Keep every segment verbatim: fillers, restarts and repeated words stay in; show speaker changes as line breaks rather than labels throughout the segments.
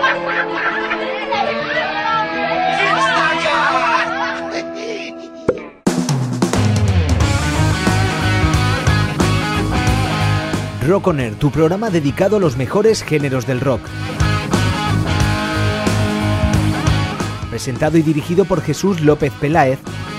Rock On Air, tu programa dedicado a los mejores géneros del rock. Presentado y dirigido por Jesús López Peláez.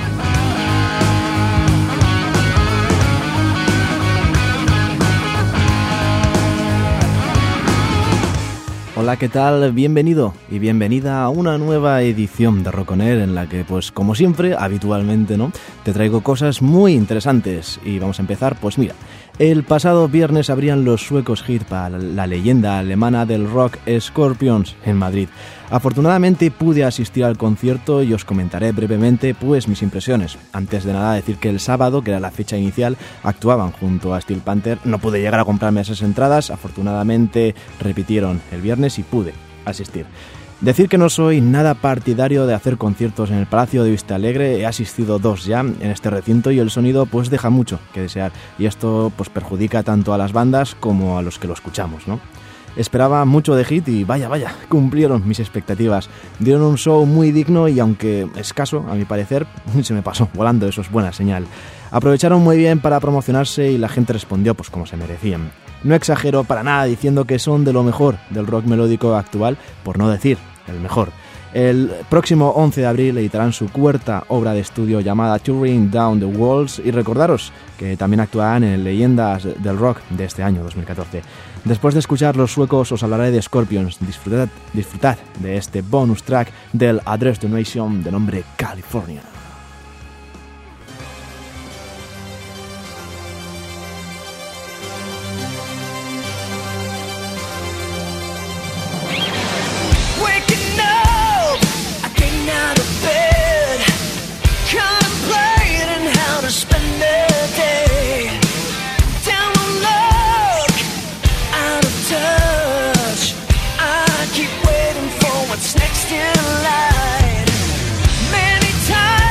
Hola, ¿qué tal? Bienvenido y bienvenida a una nueva edición de Rock On Air en la que, pues como siempre, habitualmente, ¿no?, te traigo cosas muy interesantes. Y vamos a empezar, pues mira, el pasado viernes abrían los suecos Hit para la leyenda alemana del rock Scorpions en Madrid. Afortunadamente pude asistir al concierto y os comentaré brevemente pues mis impresiones. Antes de nada decir que el sábado, que era la fecha inicial, actuaban junto a Steel Panther. No pude llegar a comprarme esas entradas, afortunadamente repitieron el viernes y pude asistir. Decir que no soy nada partidario de hacer conciertos en el Palacio de Vistalegre. He asistido dos ya en este recinto y el sonido pues deja mucho que desear, y esto pues perjudica tanto a las bandas como a los que lo escuchamos, ¿no? Esperaba mucho de Hit y vaya, vaya, cumplieron mis expectativas. Dieron un show muy digno y, aunque escaso, a mi parecer, se me pasó volando, eso es buena señal. Aprovecharon muy bien para promocionarse y la gente respondió pues como se merecían. No exagero para nada diciendo que son de lo mejor del rock melódico actual, por no decir el mejor. El próximo once de abril editarán su cuarta obra de estudio llamada Tearing Down the Walls, y recordaros que también actuarán en Leyendas del Rock de este año dos mil catorce. Después de escuchar los suecos os hablaré de Scorpions. Disfrutad, disfrutad de este bonus track del Address to Nation de nombre California.
Next in line, many times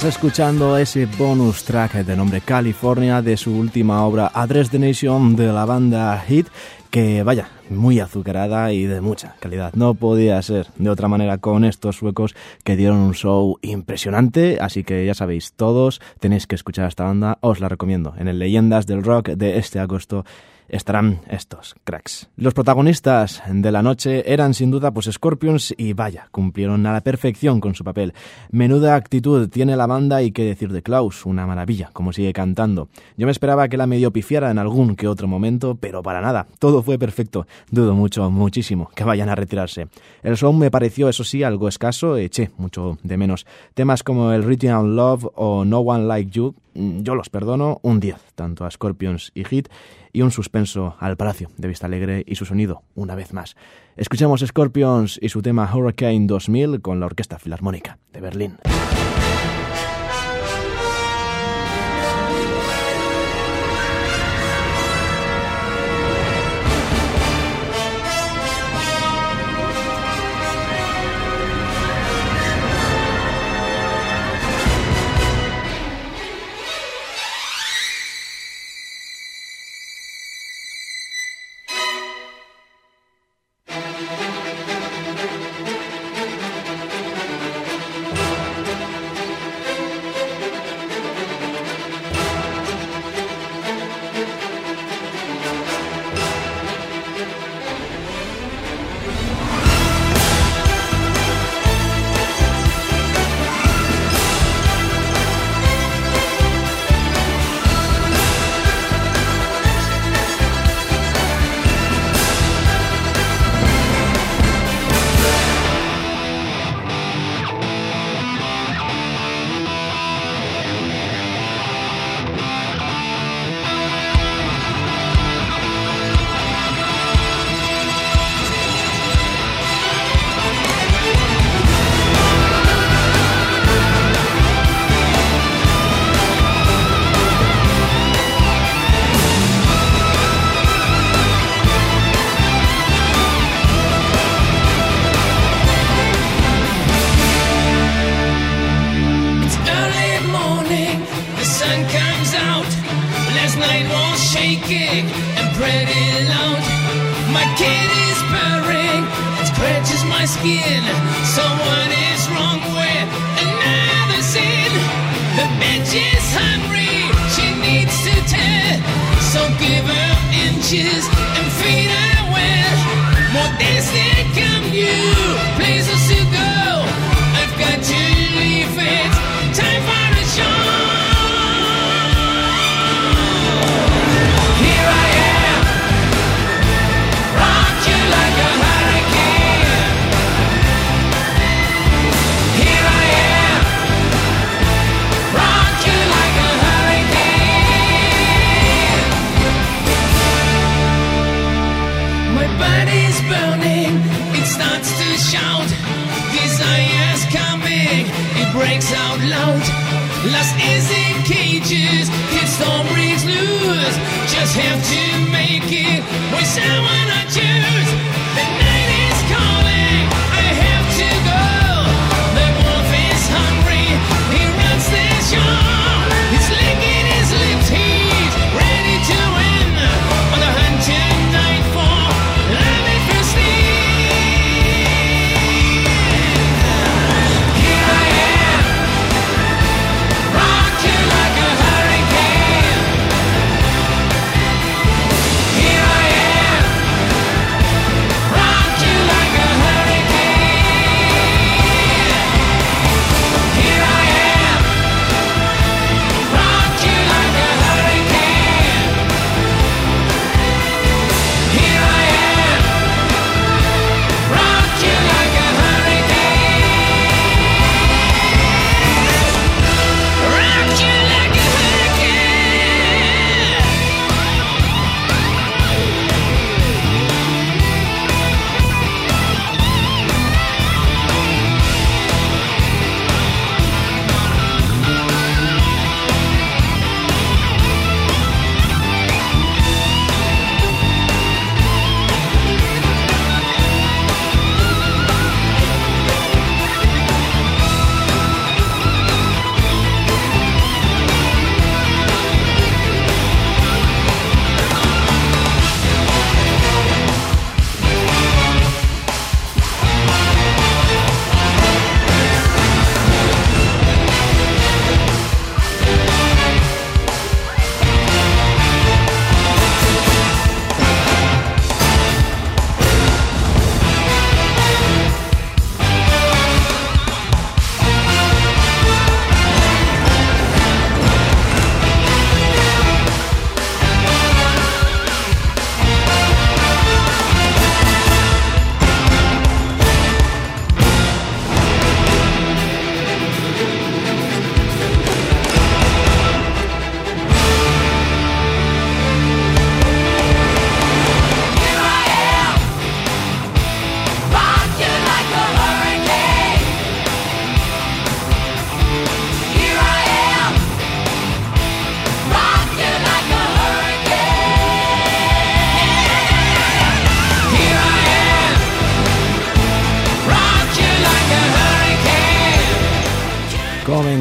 Estás escuchando ese bonus track de nombre California de su última obra Address the Nation de la banda Hit, que vaya, muy azucarada y de mucha calidad. No podía ser de otra manera con estos suecos que dieron un show impresionante, así que ya sabéis, todos tenéis que escuchar a esta banda, os la recomiendo. En el Leyendas del Rock de este agosto estarán estos cracks. Los protagonistas de la noche eran sin duda pues Scorpions y vaya, cumplieron a la perfección con su papel. Menuda actitud tiene la banda y qué decir de Klaus, una maravilla, como sigue cantando. Yo me esperaba que la medio pifiara en algún que otro momento, pero para nada, todo fue perfecto. Dudo mucho, muchísimo que vayan a retirarse. El show me pareció, eso sí, algo escaso, eché mucho de menos. Temas como el Written on Love o No One Like You, yo los perdono un diez, tanto a Scorpions y Hit, y un suspenso al Palacio de Vista Alegre y su sonido, una vez más. Escuchemos Scorpions y su tema Hurricane dos mil con la Orquesta Filarmónica de Berlín.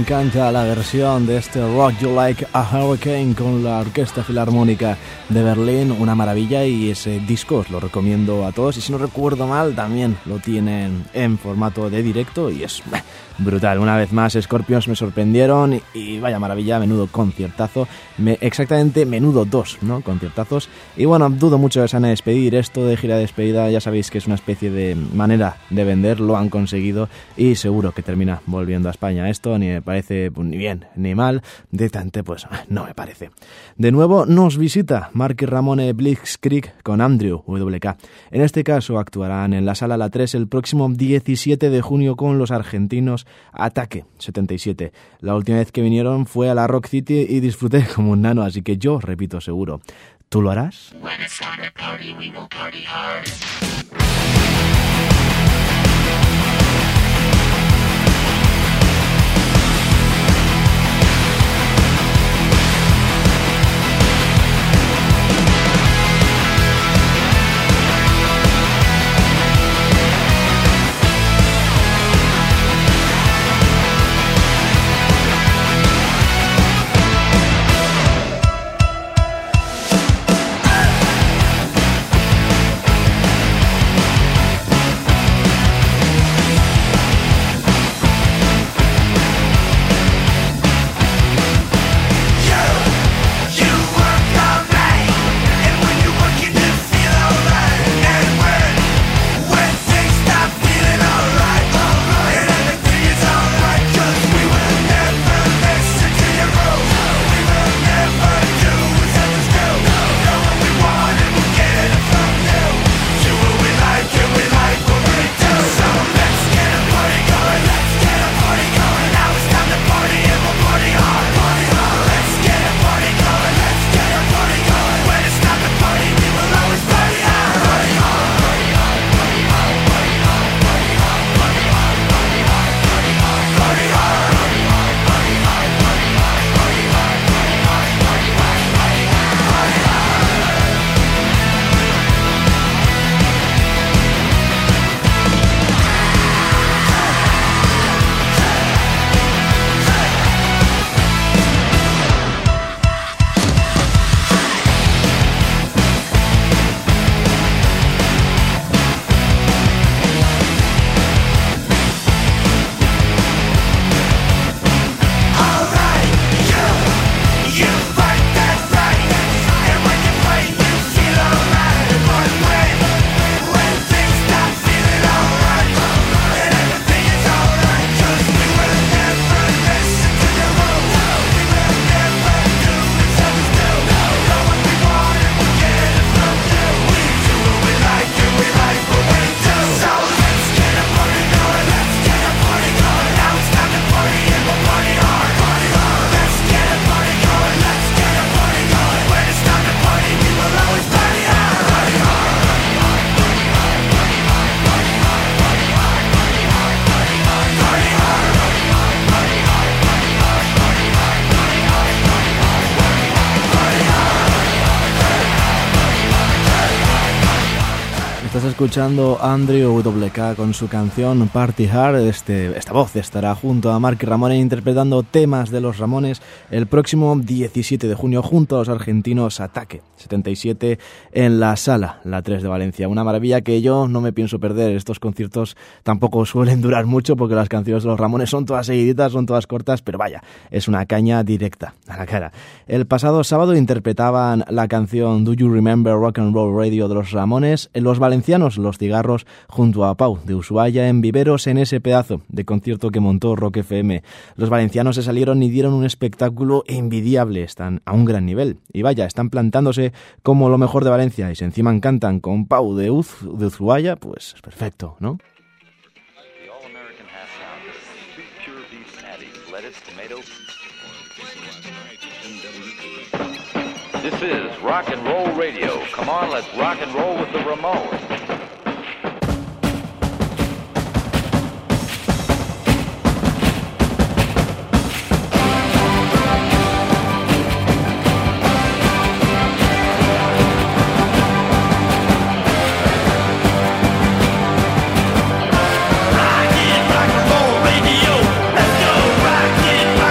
encanta la versión de este Rock You Like a Hurricane con la Orquesta Filarmónica de Berlín, una maravilla, y ese disco os lo recomiendo a todos, y si no recuerdo mal también lo tienen en formato de directo y es bah, brutal. Una vez más Scorpions me sorprendieron y, y vaya maravilla, menudo conciertazo, me, exactamente menudo dos, ¿no? Conciertazos. Y bueno, dudo mucho que se van a despedir, esto de gira de despedida ya sabéis que es una especie de manera de vender, lo han conseguido y seguro que termina volviendo a España. Esto ni me parece pues, ni bien ni mal, directamente pues no me parece. De nuevo nos visita Marky Ramone Blitzkrieg con Andrew W K. En este caso actuarán en la Sala La tres el próximo diecisiete de junio con los argentinos Ataque setenta y siete. La última vez que vinieron fue a la Rock City y disfruté como un nano, así que yo repito seguro. ¿Tú lo harás? Escuchando Andrew W K con su canción Party Hard. Este, esta voz estará junto a Marky Ramone interpretando temas de los Ramones el próximo diecisiete de junio junto a los argentinos Ataque setenta y siete en la Sala La tres de Valencia. Una maravilla que yo no me pienso perder. Estos conciertos tampoco suelen durar mucho porque las canciones de los Ramones son todas seguiditas, son todas cortas, pero vaya, es una caña directa a la cara. El pasado sábado interpretaban la canción Do You Remember Rock and Roll Radio de los Ramones en los valencianos Los Cigarros junto a Pau de Ushuaia en Viveros en ese pedazo de concierto que montó Rock F M. Los valencianos se salieron y dieron un espectáculo envidiable, están a un gran nivel y vaya, están plantándose como lo mejor de Valencia y si encima encantan con Pau de, Uz, de Ushuaia, pues es perfecto, ¿no?
This is Rock and Roll Radio. Come on, let's rock and roll with the Ramones.
Rock and roll radio, let's go rock it.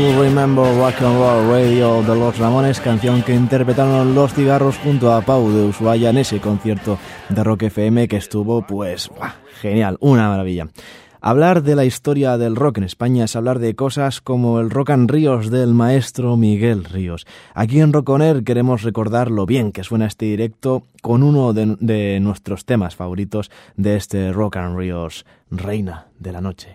You Remember Rock and Roll Radio de los Ramones, canción que interpretaron Los Cigarros junto a Pau de Ushuaia en ese concierto de Rock F M que estuvo, pues, ¡buah! Genial, una maravilla. Hablar de la historia del rock en España es hablar de cosas como el Rock and Ríos del maestro Miguel Ríos. Aquí en Rock On Air queremos recordar lo bien que suena este directo con uno de, de nuestros temas favoritos de este Rock and Ríos, Reina de la Noche.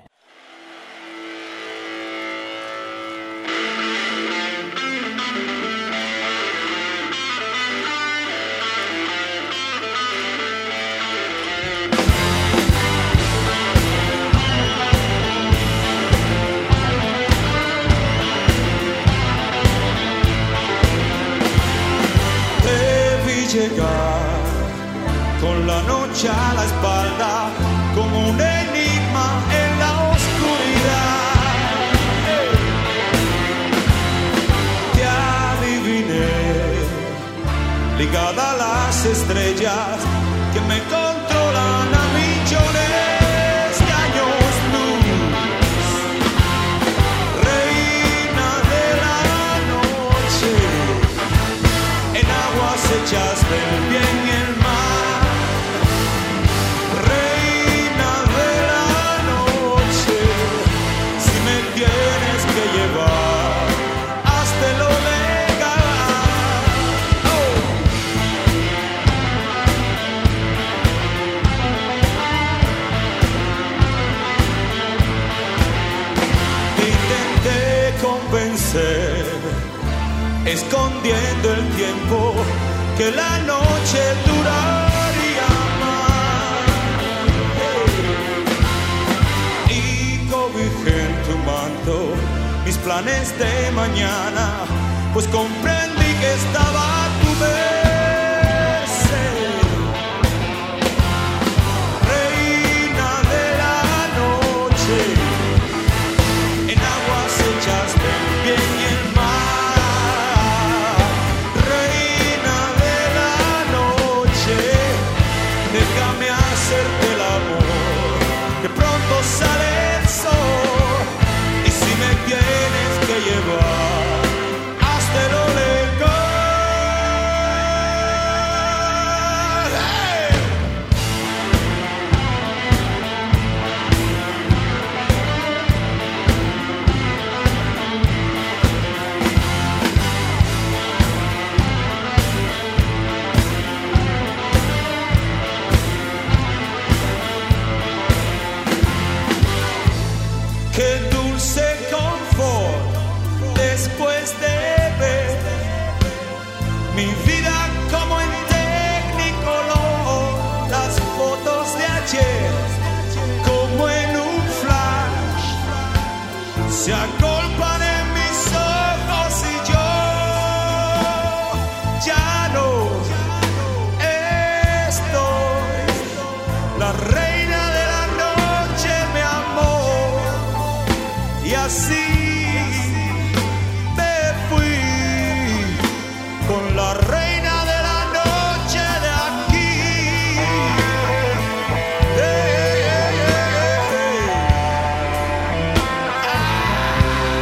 Llegar con la noche a la espalda como un enigma en la oscuridad. Te adiviné, ligada a las estrellas que me controlan a millones de años luz. Reina de la noche, en aguas hechas del bien y el mal, reina de la noche, si me tienes que llevar hasta lo legal. Oh. Intenté convencer, escondiendo el tiempo, que la noche duraría más, y cobijé en tu manto mis planes de mañana, pues comprendí que estaba a tu merced. Reina de la noche, en aguas hechas del bien y el mal. Déjame hacerte el amor, que pronto sale el sol, y si me tienes que llevar hasta lo legal. ¡Hey! Qué dulce confort después de ver mi vida como en Technicolor, las fotos de ayer como en un flash se agolpan en mis ojos y yo ya no estoy. La reina de la noche me amó y así me fui con la reina de la noche de aquí. Hey, hey, hey, hey. Ah.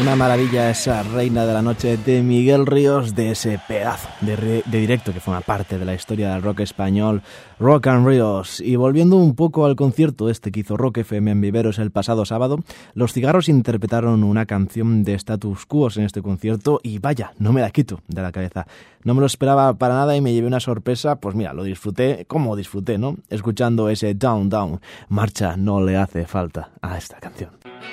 Una maravilla esa Reina de la Noche de Miguel Ríos, de ese pedazo de, re, de directo que forma parte de la historia del rock español, Rock and Ríos. Y volviendo un poco al concierto este que hizo Rock F M en Viveros el pasado sábado, Los Cigarros interpretaron una canción de Status Quo en este concierto y vaya, no me la quito de la cabeza. No me lo esperaba para nada y me llevé una sorpresa, pues mira, lo disfruté, como disfruté, ¿no? Escuchando ese Down Down, marcha no le hace falta a esta canción.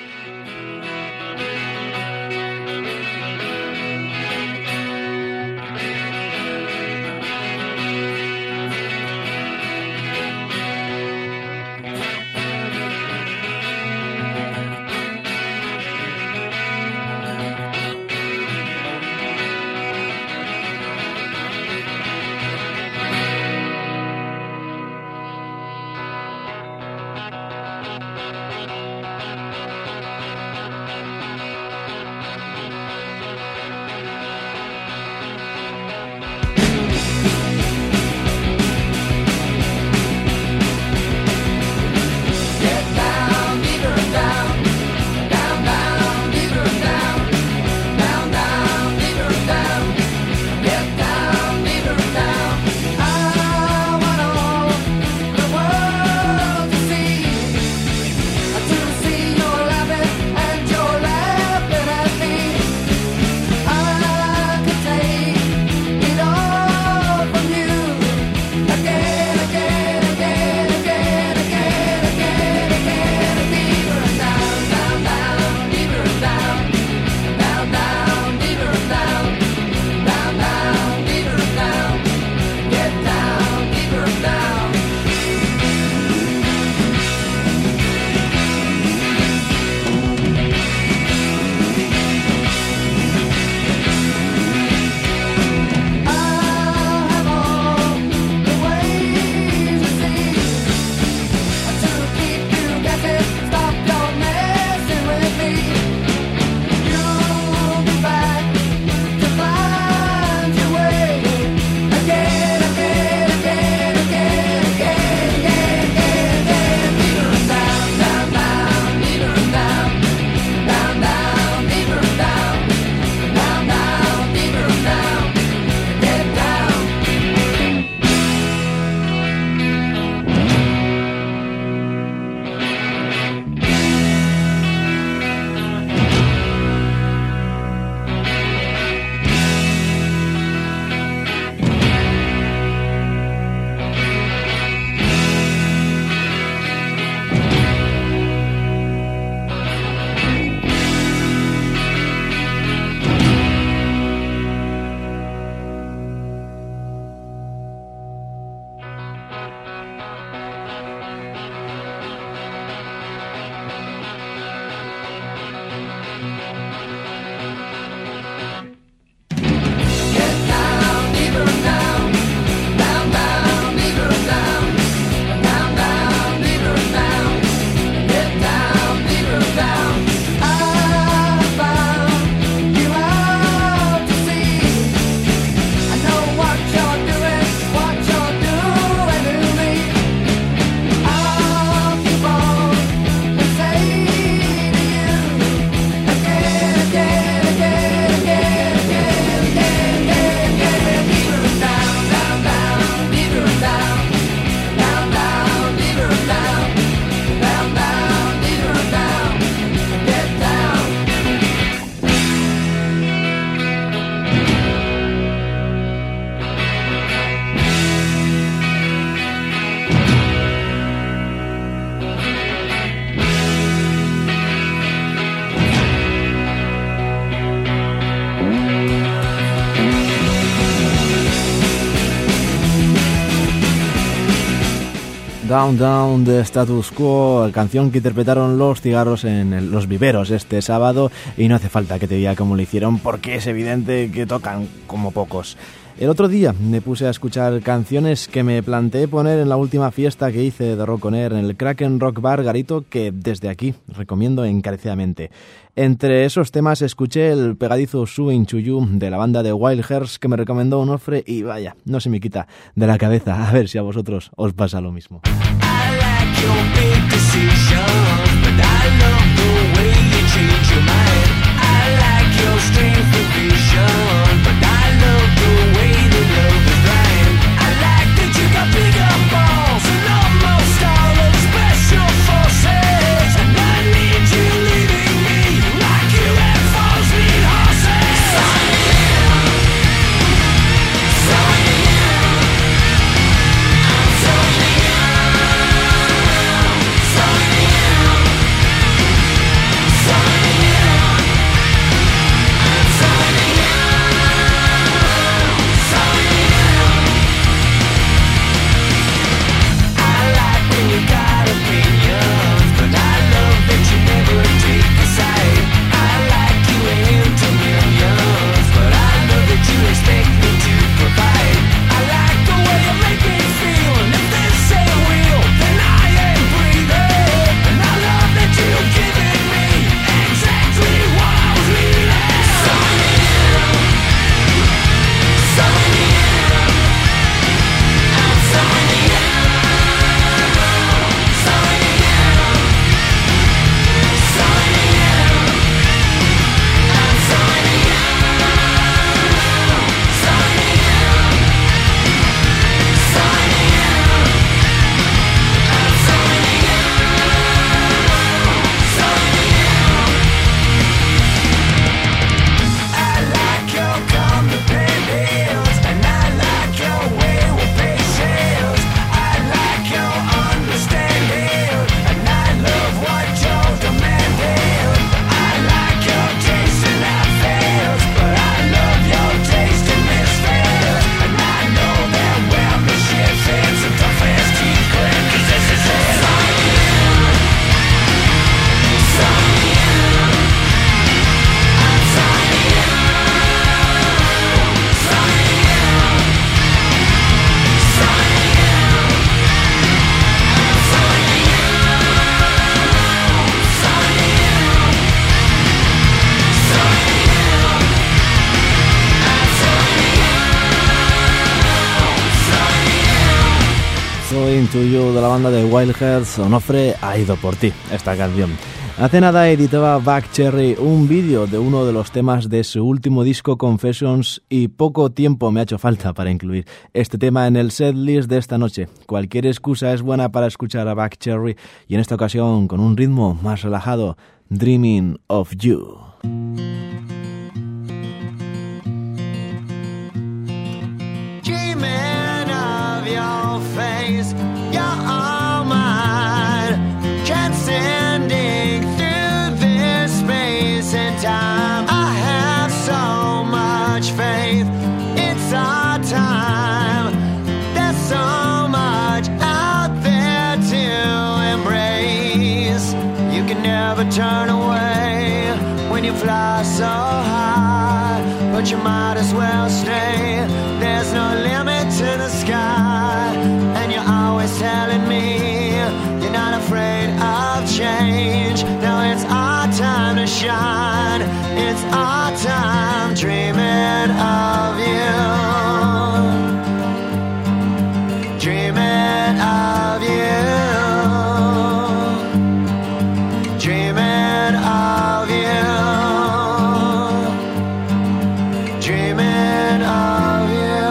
Down Down de Status Quo, canción que interpretaron Los Cigarros en el, Los Viveros este sábado, y no hace falta que te diga cómo lo hicieron porque es evidente que tocan como pocos. El otro día me puse a escuchar canciones que me planteé poner en la última fiesta que hice de Rock On Air en el Kraken Rock Bar Garito, que desde aquí recomiendo encarecidamente. Entre esos temas escuché el pegadizo Suing to You de la banda de Wild Hearts que me recomendó Onofre y vaya, no se me quita de la cabeza. A ver si a vosotros os pasa lo mismo. I like Coming to You de la banda de Wildhearts, Onofre ha ido por ti, esta canción. Hace nada editaba Buck Cherry un vídeo de uno de los temas de su último disco Confessions y poco tiempo me ha hecho falta para incluir este tema en el setlist de esta noche. Cualquier excusa es buena para escuchar a Buck Cherry y en esta ocasión con un ritmo más relajado, Dreaming of You.
Dreaming of your face, you're all mine, transcending through this space and time. I have so much faith, it's our time. There's so much out there to embrace. You can never turn away when you fly so high, but you might as well stay. There's no limit to the sky, and you're always telling me you're not afraid of change. Now it's our time to shine, it's our time dreaming of you, dreaming of you, dreaming of you, dreaming of you.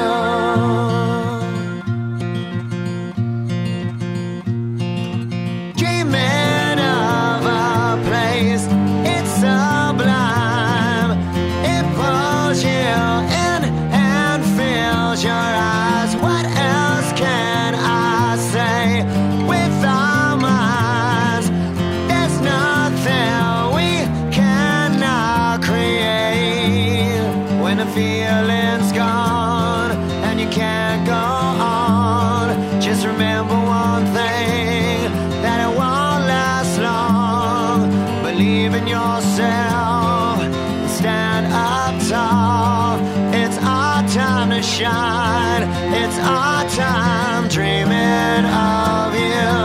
Dreaming of a place, it's sublime. It pulls you in and fills your eyes. What else can I say? With our minds, there's nothing we cannot create. When the feeling's gone and you can't go on, just remember one thing, that it won't last long. Believe in yourself, stand up tall. It's our time to shine, it's our time dreaming of you,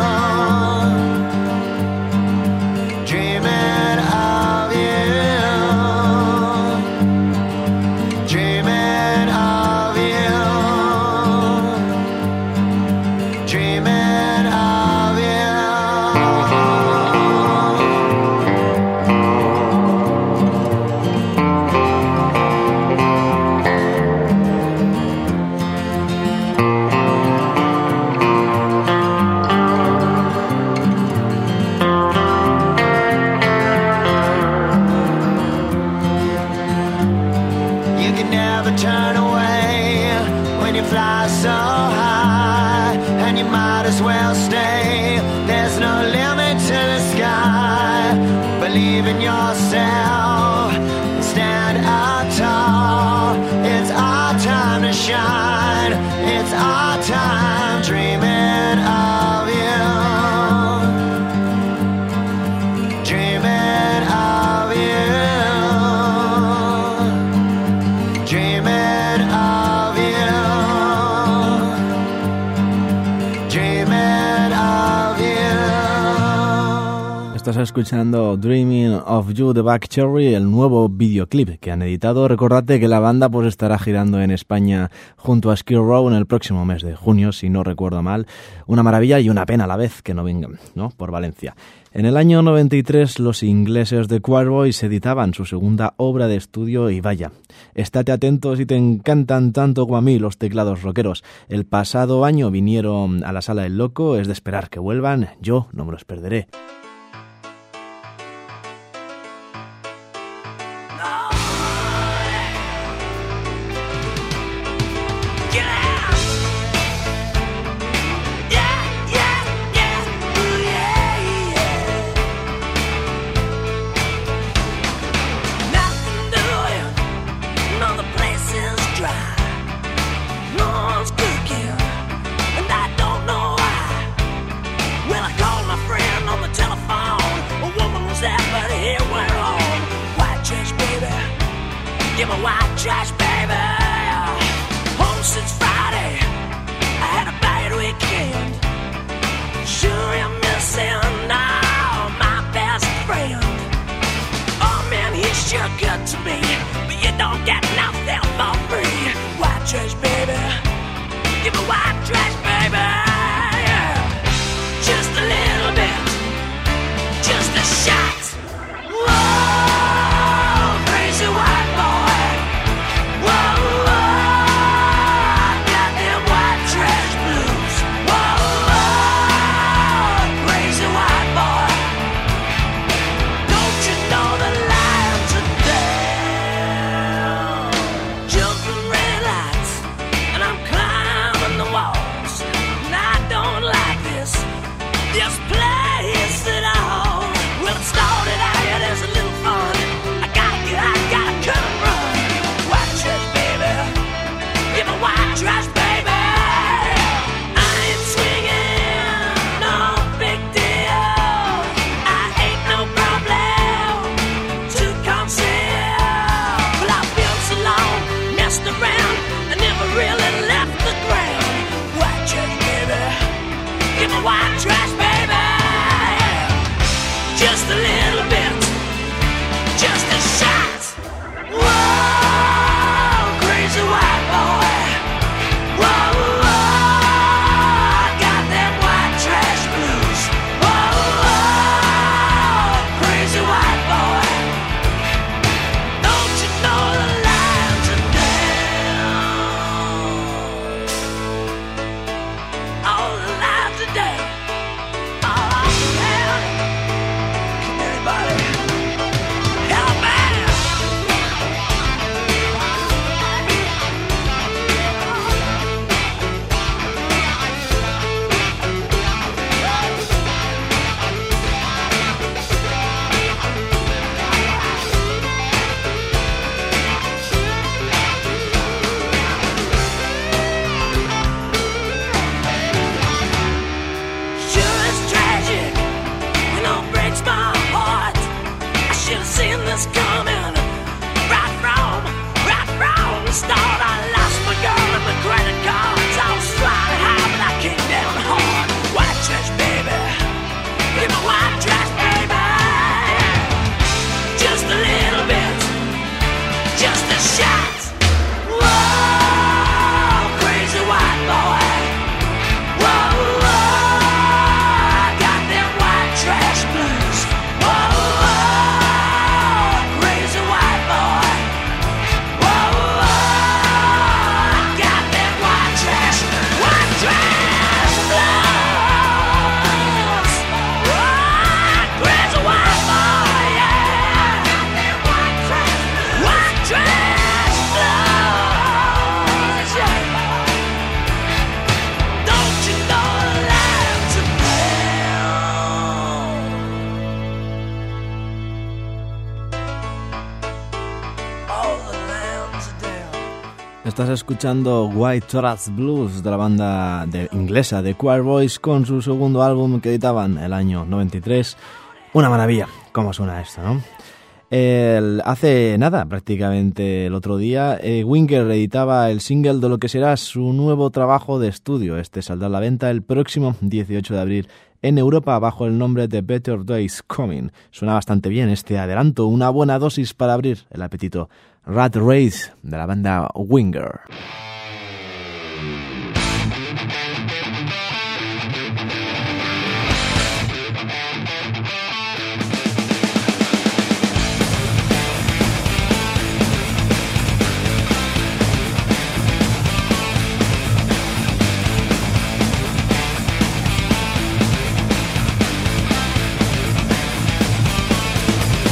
dreaming of you, dreaming of you, dreaming of you. You can never turn away when you fly so high, and you might as well stay. There's no limit to the sky. Believe in yourself, stand up tall. It's our time to shine, it's our time dreaming of you, dreaming of you, dreaming of you, dreaming of you.
Estás escuchando Dreaming of You de Buck Cherry, el nuevo videoclip que han editado. Recordate que la banda pues estará girando en España junto a Skid Row en el próximo mes de junio, si no recuerdo mal. Una maravilla y una pena a la vez que no vengan, ¿no?, por Valencia. En el año noventa y tres los ingleses de Queerboys editaban su segunda obra de estudio y vaya, estate atento si te encantan tanto como a mí los teclados rockeros. El pasado año vinieron a la Sala del Loco, es de esperar que vuelvan, yo no me los perderé.
Give me white trash, baby. Home since Friday. I had a bad weekend. Sure you're missing now my best friend. Oh man, he's sure good to me, but you don't get nothing for free. White trash, baby. Give me white trash, baby. Yeah. is coming. Right from, right from the start. I lost my girl and my credit cards. I was flying high, but I came down hard. White trash, baby. Give me white trash, baby. Just a little bit. Just a shot. Whoa, crazy white boy. Whoa, whoa, got them white trash blues. Whoa, whoa, crazy white boy. Whoa, whoa, got them white trash, white trash blues. Whoa, crazy white boy, yeah. Got them white trash, white trash blues, yeah. Don't you know the lambs are brown? All the lambs are down.
Estás escuchando White Trash Blues de la banda de, inglesa de Queerboys con su segundo álbum que editaban el año noventa y tres. Una maravilla, cómo suena esto, ¿no? El, hace nada, prácticamente el otro día, eh, Winger editaba el single de lo que será su nuevo trabajo de estudio. Este saldrá a la venta el próximo dieciocho de abril en Europa bajo el nombre de Better Days Coming. Suena bastante bien este adelanto, una buena dosis para abrir el apetito. Rat Race de la banda Winger.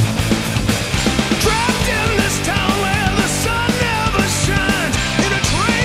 Trapped in this town where the sun never shines, in a train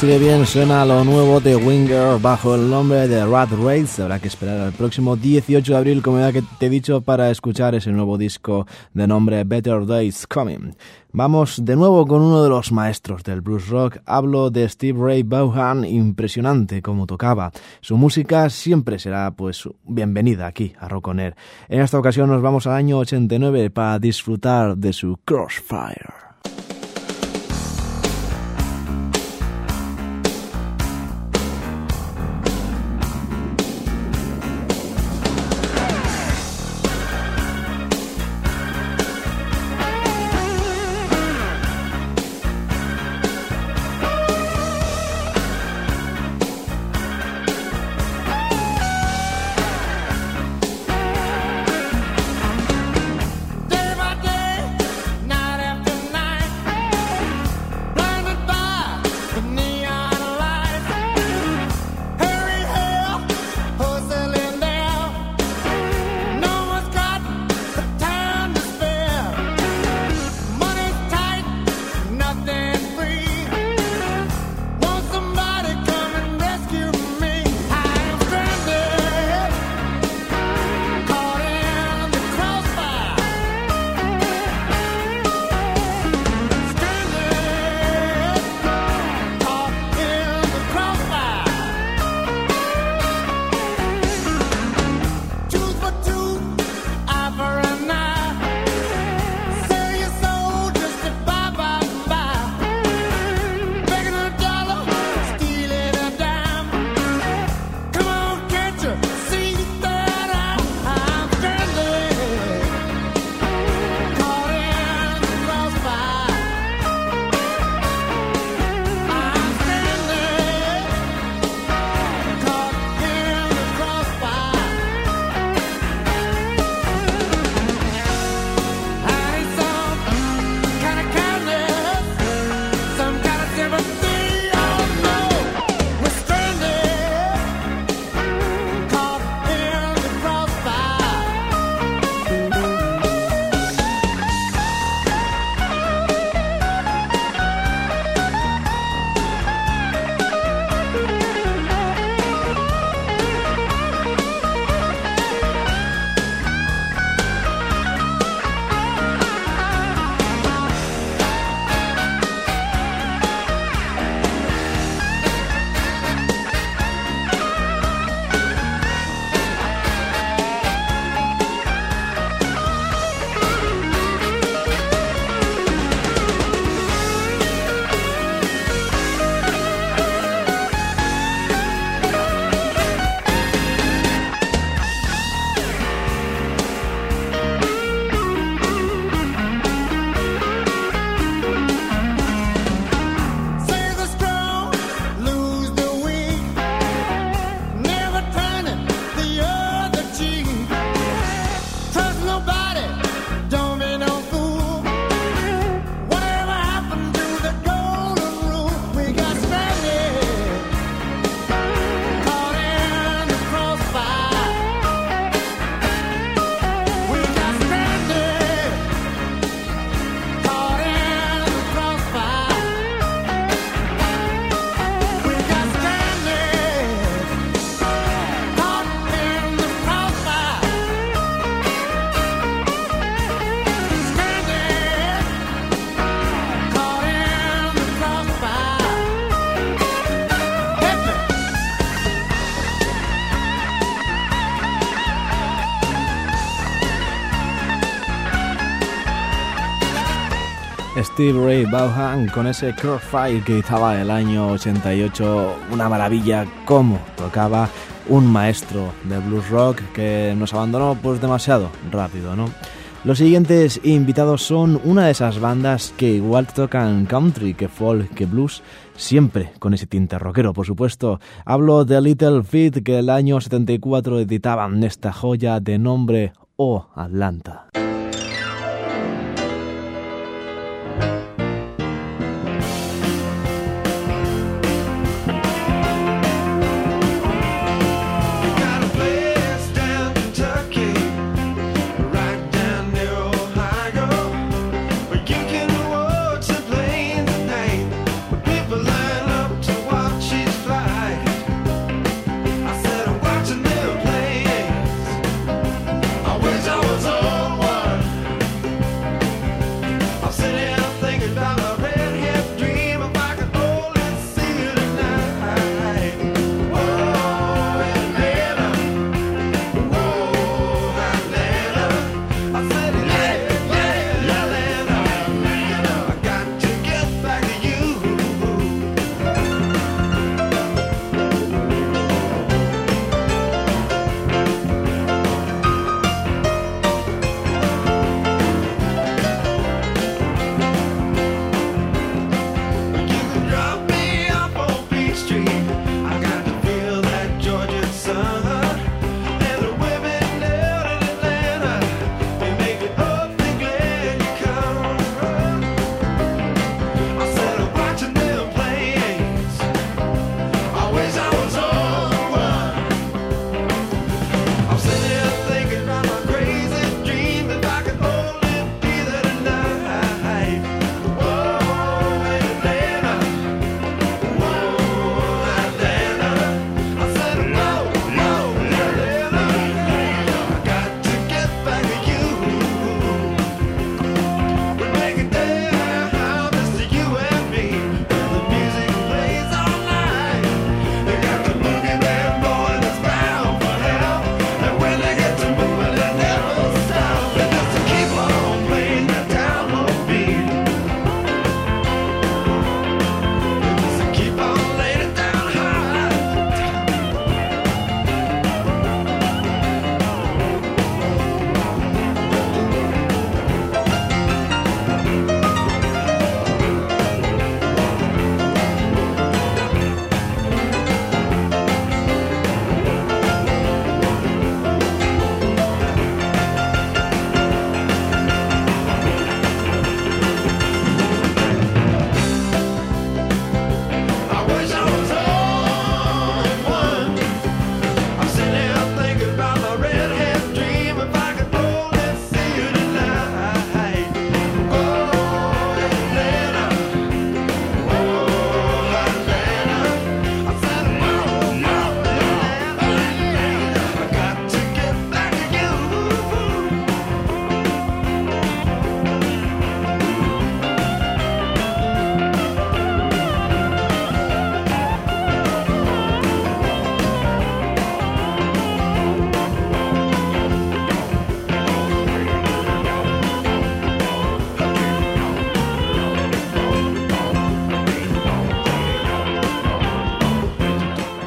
así de bien suena lo nuevo de Winger bajo el nombre de Rat Race. Habrá que esperar al próximo dieciocho de abril, como ya que te he dicho, para escuchar ese nuevo disco de nombre Better Days Coming. Vamos de nuevo con uno de los maestros del blues rock. Hablo de Steve Ray Vaughan. Impresionante como tocaba. Su música siempre será pues bienvenida aquí a Rock On Air. En esta ocasión nos vamos al año ochenta y nueve para disfrutar de su Crossfire. Steve Ray Vaughan con ese Crossfire que estaba el año ochenta y ocho, una maravilla cómo tocaba, un maestro de blues rock que nos abandonó pues demasiado rápido, ¿no? Los siguientes invitados son una de esas bandas que igual tocan country, que folk, que blues, siempre con ese tinte rockero, por supuesto. Hablo de Little Feat, que el año setenta y cuatro editaban esta joya de nombre Oh Atlanta.
To watch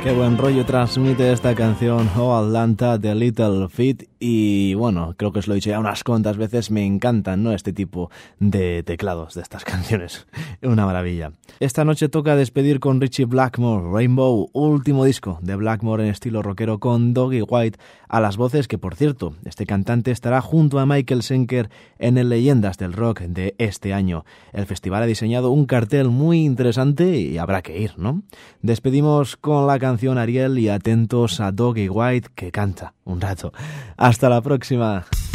Qué buen rollo transmite esta canción Oh Atlanta de Little Feat. Y bueno, creo que os lo he dicho ya unas cuantas veces, me encantan, ¿no?, este tipo de teclados de estas canciones. Una maravilla. Esta noche toca despedir con Ritchie Blackmore, Rainbow, último disco de Blackmore en estilo rockero con Dougie White a las voces, que por cierto, este cantante estará junto a Michael Schenker en el Leyendas del Rock de este año. El festival ha diseñado un cartel muy interesante y habrá que ir, ¿no? Despedimos con la canción Ariel y atentos a Dougie White, que canta un rato. Hasta la próxima.